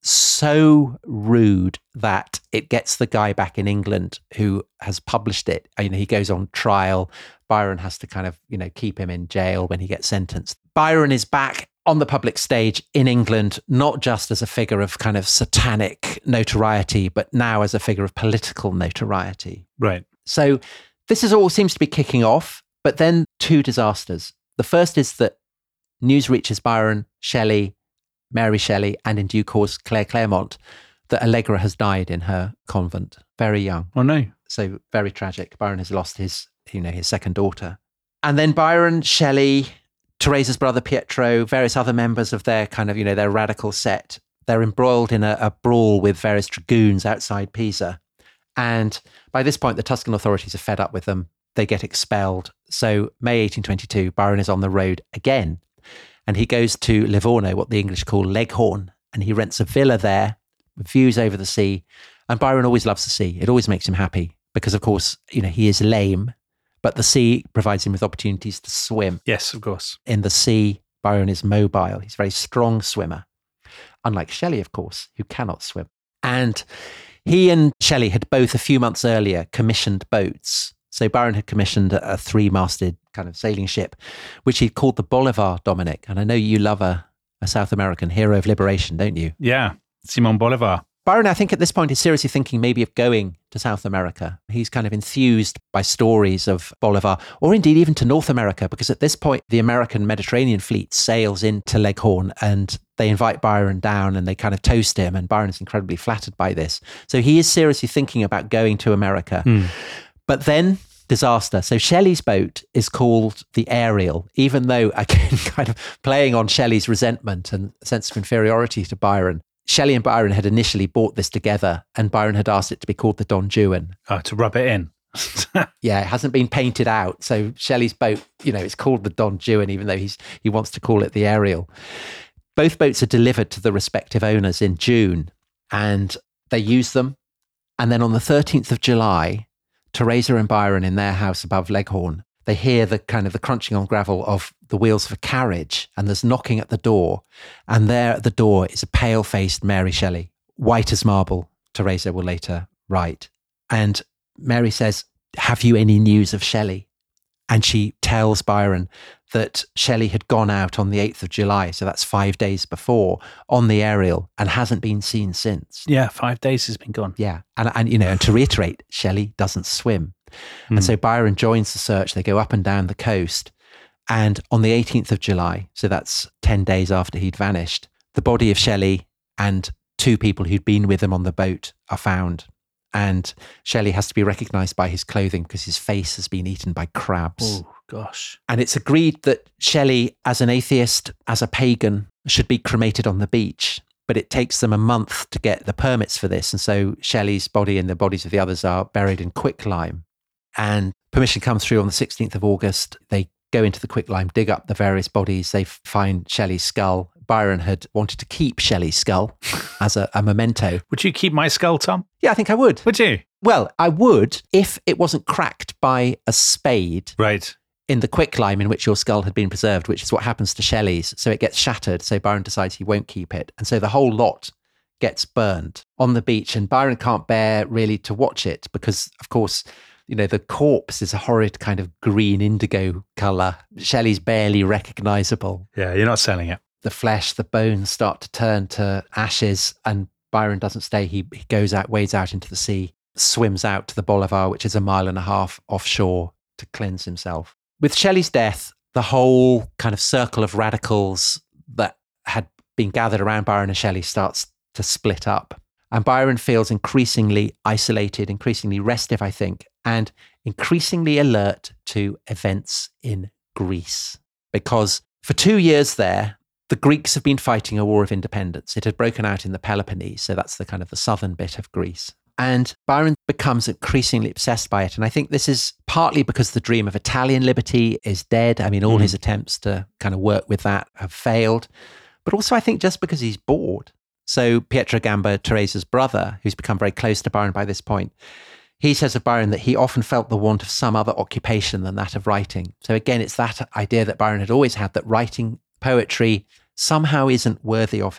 so rude that it gets the guy back in England who has published it. He goes on trial. Byron has to kind of, keep him in jail when he gets sentenced. Byron is back on the public stage in England, not just as a figure of kind of satanic notoriety, but now as a figure of political notoriety. Right. So this is all seems to be kicking off, but then two disasters. The first is that news reaches Byron, Shelley, Mary Shelley, and in due course, Claire Clairmont, that Allegra has died in her convent, very young. Oh, no. So very tragic. Byron has lost his second daughter. And then Byron, Shelley, Teresa's brother Pietro, various other members of their kind of, their radical set, they're embroiled in a brawl with various dragoons outside Pisa. And by this point, the Tuscan authorities are fed up with them. They get expelled. So May 1822, Byron is on the road again. And he goes to Livorno, what the English call Leghorn, and he rents a villa there with views over the sea. And Byron always loves the sea. It always makes him happy because, of course, he is lame, but the sea provides him with opportunities to swim. Yes, of course. In the sea, Byron is mobile. He's a very strong swimmer, unlike Shelley, of course, who cannot swim. And he and Shelley had both a few months earlier commissioned boats. So Byron had commissioned a three-masted kind of sailing ship, which he called the Bolivar, Dominic. And I know you love a South American hero of liberation, don't you? Yeah, Simon Bolivar. Byron, I think at this point, is seriously thinking maybe of going to South America. He's kind of enthused by stories of Bolivar, or indeed even to North America, because at this point, the American Mediterranean fleet sails into Leghorn and they invite Byron down and they kind of toast him. And Byron is incredibly flattered by this. So he is seriously thinking about going to America. But then disaster. So Shelley's boat is called the Ariel, even though, again, kind of playing on Shelley's resentment and sense of inferiority to Byron. Shelley and Byron had initially bought this together and Byron had asked it to be called the Don Juan. Oh, to rub it in. Yeah, it hasn't been painted out. So Shelley's boat, it's called the Don Juan, even though he wants to call it the Ariel. Both boats are delivered to the respective owners in June and they use them. And then on the 13th of July, Teresa and Byron in their house above Leghorn, they hear the kind of the crunching on gravel of the wheels of a carriage and there's knocking at the door. And there at the door is a pale-faced Mary Shelley, white as marble, Teresa will later write. And Mary says, "Have you any news of Shelley?" And she tells Byron that Shelley had gone out on the 8th of July, so that's 5 days before, on the Ariel and hasn't been seen since. Yeah, 5 days has been gone. Yeah. And to reiterate, Shelley doesn't swim. And so Byron joins the search. They go up and down the coast. And on the 18th of July, so that's 10 days after he'd vanished, the body of Shelley and two people who'd been with him on the boat are found. And Shelley has to be recognised by his clothing because his face has been eaten by crabs. Oh, gosh. And it's agreed that Shelley, as an atheist, as a pagan, should be cremated on the beach. But it takes them a month to get the permits for this. And so Shelley's body and the bodies of the others are buried in quicklime. And permission comes through on the 16th of August. They go into the quicklime, dig up the various bodies. They find Shelley's skull. Byron had wanted to keep Shelley's skull as a memento. Would you keep my skull, Tom? Yeah, I think I would. Would you? Well, I would if it wasn't cracked by a spade. Right. In the quicklime in which your skull had been preserved, which is what happens to Shelley's. So it gets shattered. So Byron decides he won't keep it. And so the whole lot gets burned on the beach. And Byron can't bear really to watch it because, of course, the corpse is a horrid kind of green indigo colour. Shelley's barely recognisable. Yeah, you're not selling it. The flesh, the bones start to turn to ashes and Byron doesn't stay. He goes out, wades out into the sea, swims out to the Bolivar, which is 1.5 miles offshore, to cleanse himself. With Shelley's death, the whole kind of circle of radicals that had been gathered around Byron and Shelley starts to split up. And Byron feels increasingly isolated, increasingly restive, I think, and increasingly alert to events in Greece. Because for 2 years there, the Greeks have been fighting a war of independence. It had broken out in the Peloponnese, so that's the kind of the southern bit of Greece. And Byron becomes increasingly obsessed by it. And I think this is partly because the dream of Italian liberty is dead. I mean, all his attempts to kind of work with that have failed. But also I think just because he's bored. So Pietro Gamba, Teresa's brother, who's become very close to Byron by this point, he says of Byron that he often felt the want of some other occupation than that of writing. So again, it's that idea that Byron had always had, that writing poetry somehow isn't worthy of him.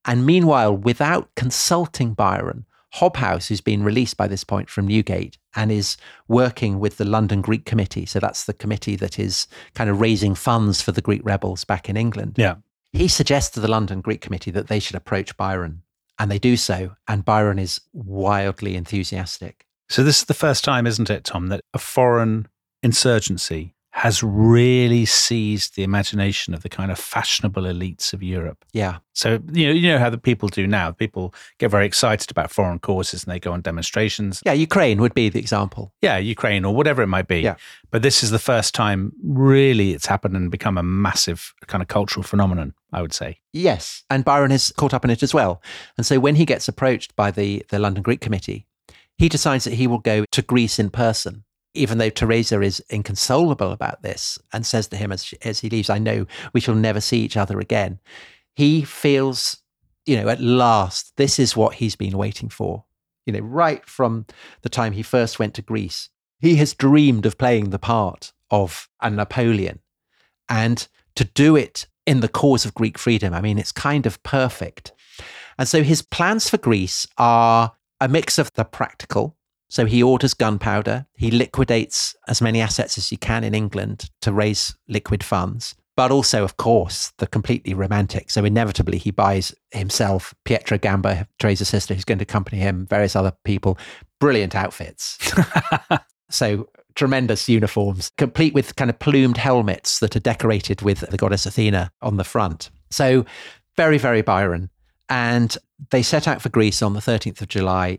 And meanwhile, without consulting Byron, Hobhouse, who's been released by this point from Newgate and is working with the London Greek Committee, so that's the committee that is kind of raising funds for the Greek rebels back in England. Yeah. He suggests to the London Greek Committee that they should approach Byron, and they do so, and Byron is wildly enthusiastic. So this is the first time, isn't it, Tom, that a foreign insurgency has really seized the imagination of the kind of fashionable elites of Europe. Yeah. So, you know how the people do now. People get very excited about foreign causes and they go on demonstrations. Yeah, Ukraine would be the example. Yeah, Ukraine or whatever it might be. Yeah. But this is the first time really it's happened and become a massive kind of cultural phenomenon, I would say. Yes, and Byron is caught up in it as well. And so when he gets approached by the London Greek Committee, he decides that he will go to Greece in person, even though Teresa is inconsolable about this and says to him as he leaves, I know we shall never see each other again. He feels, at last, this is what he's been waiting for. Right from the time he first went to Greece, he has dreamed of playing the part of a Napoleon. And to do it in the cause of Greek freedom, it's kind of perfect. And so his plans for Greece are a mix of the practical. So he orders gunpowder. He liquidates as many assets as he can in England to raise liquid funds. But also, of course, the completely romantic. So inevitably, he buys himself, Pietro Gamba, Teresa's sister, who's going to accompany him, various other people, brilliant outfits. So tremendous uniforms, complete with kind of plumed helmets that are decorated with the goddess Athena on the front. So very, very Byron. And they set out for Greece on the 13th of July,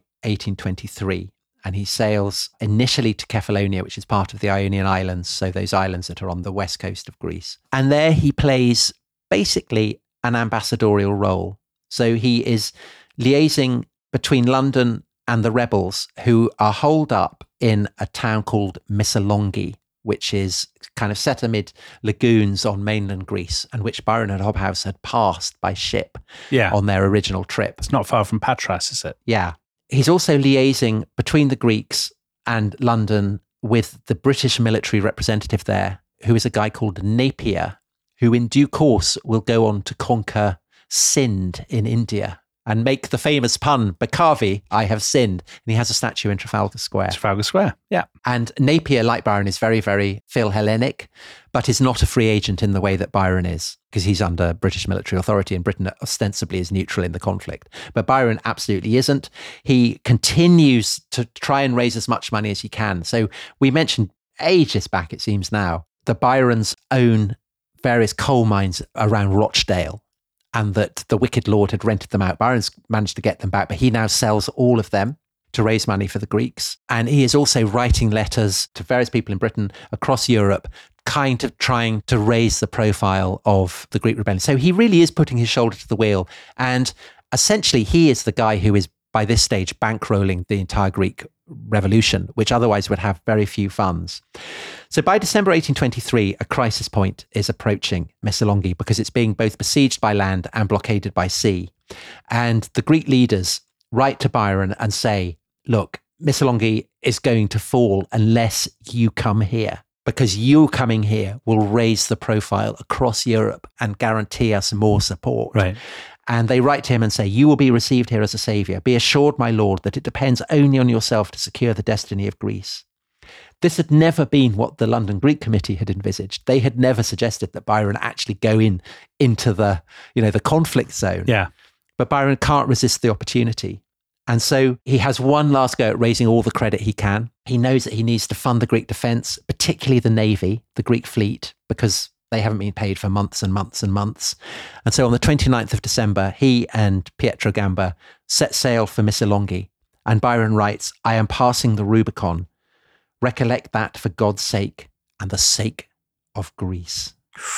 1823. And he sails initially to Kefalonia, which is part of the Ionian Islands, so those islands that are on the west coast of Greece. And there he plays basically an ambassadorial role. So he is liaising between London and the rebels who are holed up in a town called Missolonghi, which is kind of set amid lagoons on mainland Greece, and which Byron and Hobhouse had passed by ship on their original trip. It's not far from Patras, is it? Yeah. He's also liaising between the Greeks and London with the British military representative there, who is a guy called Napier, who in due course will go on to conquer Sind in India and make the famous pun, Bakavi, I have sinned. And he has a statue in Trafalgar Square. Trafalgar Square, yeah. And Napier, like Byron, is very, very Phil-Hellenic, but is not a free agent in the way that Byron is, because he's under British military authority and Britain ostensibly is neutral in the conflict. But Byron absolutely isn't. He continues to try and raise as much money as he can. So we mentioned ages back, it seems now, that Byron's own various coal mines around Rochdale, and that the wicked lord had rented them out. Byron's managed to get them back, but he now sells all of them to raise money for the Greeks. And he is also writing letters to various people in Britain across Europe, kind of trying to raise the profile of the Greek rebellion. So he really is putting his shoulder to the wheel. And essentially, he is the guy who is, by this stage, bankrolling the entire Greek revolution, which otherwise would have very few funds. So by December 1823, a crisis point is approaching Missolonghi because it's being both besieged by land and blockaded by sea. And the Greek leaders write to Byron and say, look, Missolonghi is going to fall unless you come here, because you coming here will raise the profile across Europe and guarantee us more support. Right. And they write to him and say, you will be received here as a saviour. Be assured, my lord, that it depends only on yourself to secure the destiny of Greece. This had never been what the London Greek Committee had envisaged. They had never suggested that Byron actually go into the conflict zone. Yeah. But Byron can't resist the opportunity. And so he has one last go at raising all the credit he can. He knows that he needs to fund the Greek defence, particularly the navy, the Greek fleet, because they haven't been paid for months and months and months. And so on the 29th of December, he and Pietro Gamba set sail for Missolonghi. And Byron writes, I am passing the Rubicon. Recollect that for God's sake and the sake of Greece.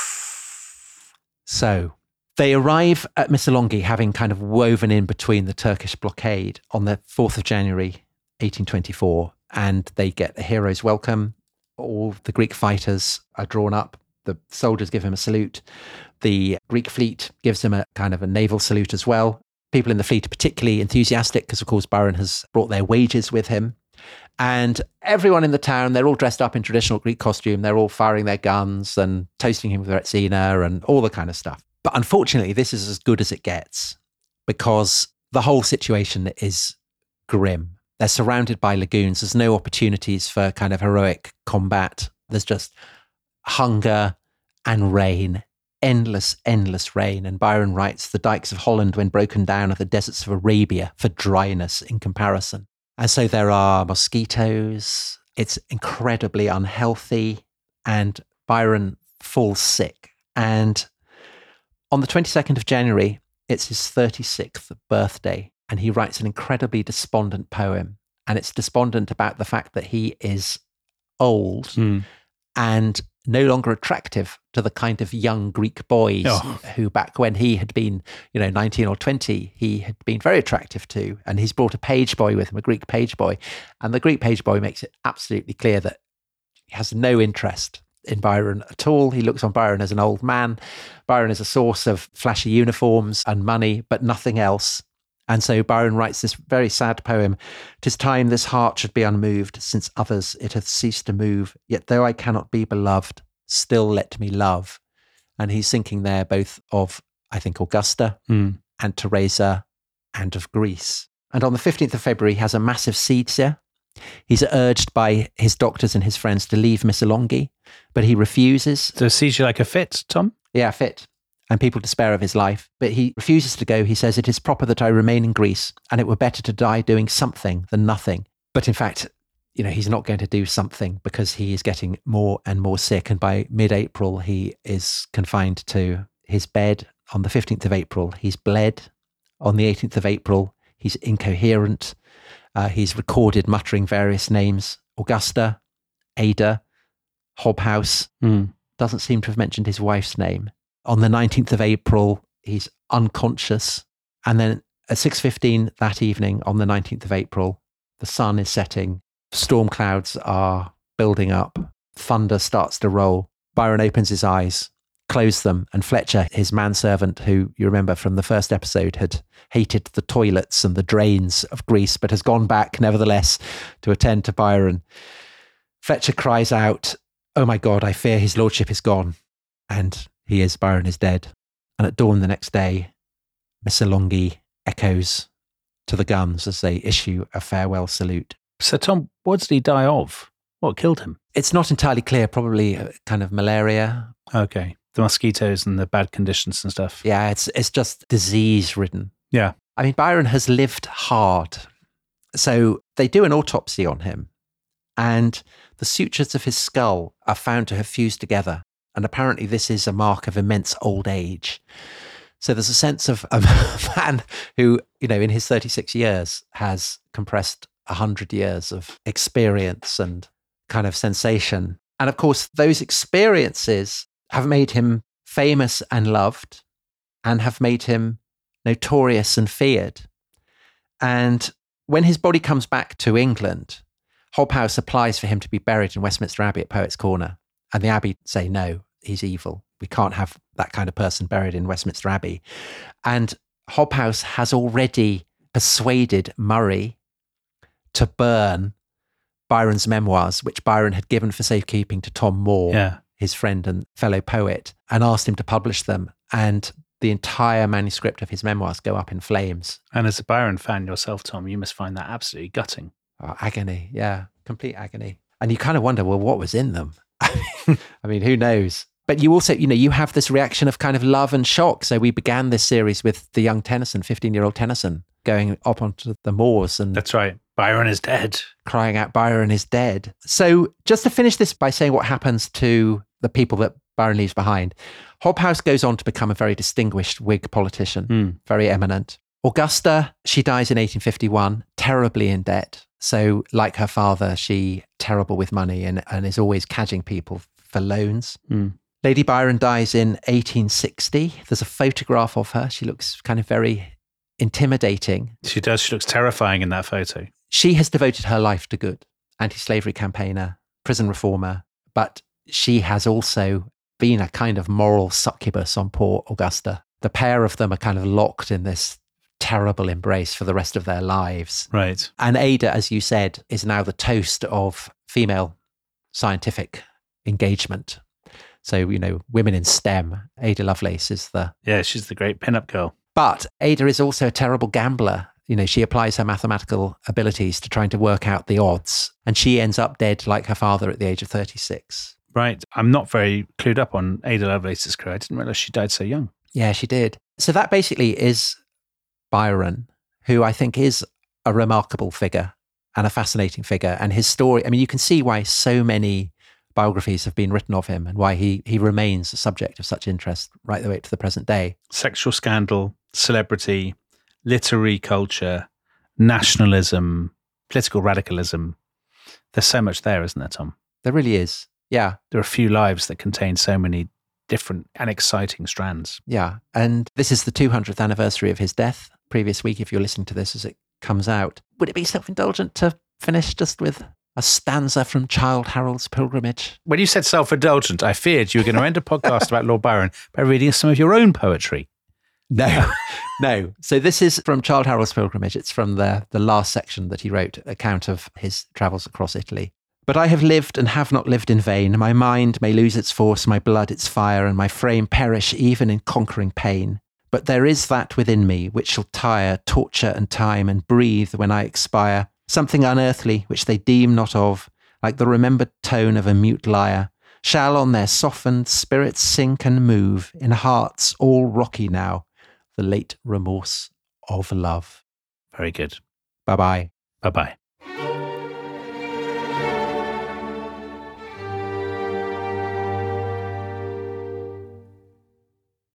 So they arrive at Missolonghi, having kind of woven in between the Turkish blockade on the 4th of January, 1824, and they get a hero's welcome. All the Greek fighters are drawn up. The soldiers give him a salute. The Greek fleet gives him a kind of a naval salute as well. People in the fleet are particularly enthusiastic because, of course, Byron has brought their wages with him. And everyone in the town, they're all dressed up in traditional Greek costume. They're all firing their guns and toasting him with Retsina and all the kind of stuff. But unfortunately, this is as good as it gets, because the whole situation is grim. They're surrounded by lagoons. There's no opportunities for kind of heroic combat. There's just hunger and rain, endless rain. And Byron writes, the dikes of Holland, when broken down, are the deserts of Arabia for dryness in comparison. And so there are mosquitoes. It's incredibly unhealthy. And Byron falls sick. And on the 22nd of January, it's his 36th birthday. And he writes an incredibly despondent poem. And it's despondent about the fact that he is old and no longer attractive to the kind of young Greek boys who back when he had been, 19 or 20, he had been very attractive to. And he's brought a page boy with him, a Greek page boy. And the Greek page boy makes it absolutely clear that he has no interest in Byron at all. He looks on Byron as an old man. Byron is a source of flashy uniforms and money, but nothing else. And so Byron writes this very sad poem. "'Tis time this heart should be unmoved, since others it hath ceased to move. Yet though I cannot be beloved, still let me love." And he's thinking there both of, I think, Augusta and Teresa and of Greece. And on the 15th of February, he has a massive seizure. He's urged by his doctors and his friends to leave Missolonghi, but he refuses. So seizure like a fit, Tom? Yeah, fit. And people despair of his life. But he refuses to go. He says, "It is proper that I remain in Greece, and it were better to die doing something than nothing." But in fact, he's not going to do something because he is getting more and more sick. And by mid-April, he is confined to his bed. On the 15th of April, he's bled. On the 18th of April, he's incoherent. He's recorded muttering various names: Augusta, Ada, Hobhouse. Doesn't seem to have mentioned his wife's name. On the 19th of April, he's unconscious. And then at 6:15 that evening, on the 19th of April, the sun is setting. Storm clouds are building up. Thunder starts to roll. Byron opens his eyes, closed them, and Fletcher, his manservant, who you remember from the first episode, had hated the toilets and the drains of Greece, but has gone back nevertheless to attend to Byron. Fletcher cries out, "Oh my God, I fear his lordship is gone." And Byron is dead. And at dawn the next day, Missolonghi echoes to the guns as they issue a farewell salute. So, Tom, what did he die of? What killed him? It's not entirely clear, probably kind of malaria. Okay. The mosquitoes and the bad conditions and stuff. Yeah, it's just disease-ridden. Yeah. I mean, Byron has lived hard. So they do an autopsy on him, and the sutures of his skull are found to have fused together. And apparently this is a mark of immense old age. So there's a sense of a man who, in his 36 years has compressed 100 years of experience and kind of sensation. And of course, those experiences have made him famous and loved and have made him notorious and feared. And when his body comes back to England, Hobhouse applies for him to be buried in Westminster Abbey at Poets' Corner. And the Abbey say, no, he's evil. We can't have that kind of person buried in Westminster Abbey. And Hobhouse has already persuaded Murray to burn Byron's memoirs, which Byron had given for safekeeping to Tom Moore, his friend and fellow poet, and asked him to publish them. And the entire manuscript of his memoirs go up in flames. And as a Byron fan yourself, Tom, you must find that absolutely gutting. Oh, agony, yeah, complete agony. And you kind of wonder, well, what was in them? I mean, who knows? But you also, you have this reaction of kind of love and shock. So we began this series with the young Tennyson, 15-year-old Tennyson, going up onto the moors. And that's right. Byron is dead. Crying out, Byron is dead. So just to finish this by saying what happens to the people that Byron leaves behind, Hobhouse goes on to become a very distinguished Whig politician, very eminent. Augusta, she dies in 1851, terribly in debt. So like her father, she terrible with money and is always cadging people for loans. Lady Byron dies in 1860. There's a photograph of her. She looks kind of very intimidating. She does. She looks terrifying in that photo. She has devoted her life to good. Anti-slavery campaigner, prison reformer. But she has also been a kind of moral succubus on poor Augusta. The pair of them are kind of locked in this terrible embrace for the rest of their lives. Right. And Ada, as you said, is now the toast of female scientific engagement. So, women in STEM, Ada Lovelace is the... Yeah, she's the great pin-up girl. But Ada is also a terrible gambler. She applies her mathematical abilities to trying to work out the odds, and she ends up dead like her father at the age of 36. Right. I'm not very clued up on Ada Lovelace's career. I didn't realise she died so young. Yeah, she did. So that basically is Byron, who I think is a remarkable figure and a fascinating figure. And his story, you can see why so many biographies have been written of him and why he remains a subject of such interest right the way to the present day. Sexual scandal, celebrity, literary culture, nationalism, political radicalism. There's so much there, isn't there, Tom? There really is. Yeah. There are few lives that contain so many different and exciting strands. Yeah. And this is the 200th anniversary of his death. Previous week, if you're listening to this as it comes out. Would it be self-indulgent to finish just with a stanza from Childe Harold's Pilgrimage? When you said self-indulgent, I feared you were going to end a podcast about Lord Byron by reading some of your own poetry. No, no. So this is from Childe Harold's Pilgrimage. It's from the last section that he wrote, account of his travels across Italy. But I have lived and have not lived in vain. My mind may lose its force, my blood its fire, and my frame perish even in conquering pain. But there is that within me which shall tire torture and time and breathe when I expire, something unearthly which they deem not of, like the remembered tone of a mute lyre, shall on their softened spirits sink and move in hearts all rocky now, the late remorse of love. Very good. Bye-bye. Bye-bye.